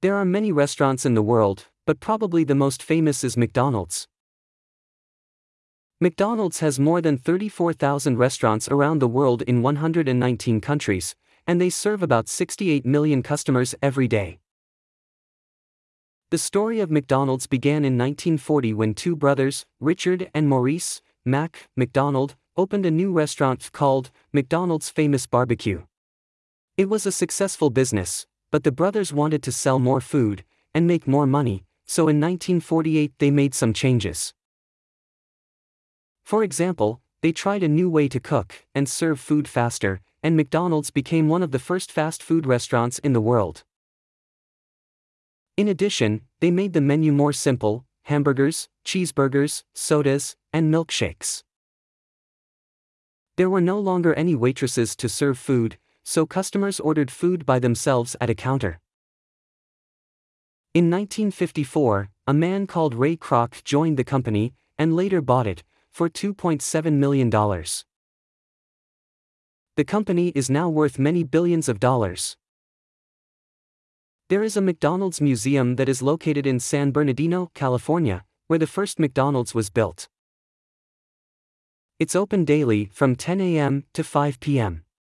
There are many restaurants in the world, but probably the most famous is McDonald's. McDonald's has more than 34,000 restaurants around the world in 119 countries, and they serve about 68 million customers every day. The story of McDonald's began in 1940 when two brothers, Richard and Maurice Mac McDonald, opened a new restaurant called McDonald's Famous Barbecue. It was a successful business, but the brothers wanted to sell more food and make more money, so in 1948 they made some changes. For example, they tried a new way to cook and serve food faster, and McDonald's became one of the first fast food restaurants in the world. In addition, they made the menu more simple: hamburgers, cheeseburgers, sodas, and milkshakes. There were no longer any waitresses to serve food, so customers ordered food by themselves at a counter. In 1954, a man called Ray Kroc joined the company and later bought it for $2.7 million. The company is now worth many billions of dollars. There is a McDonald's museum that is located in San Bernardino, California, where the first McDonald's was built. It's open daily from 10 a.m. to 5 p.m.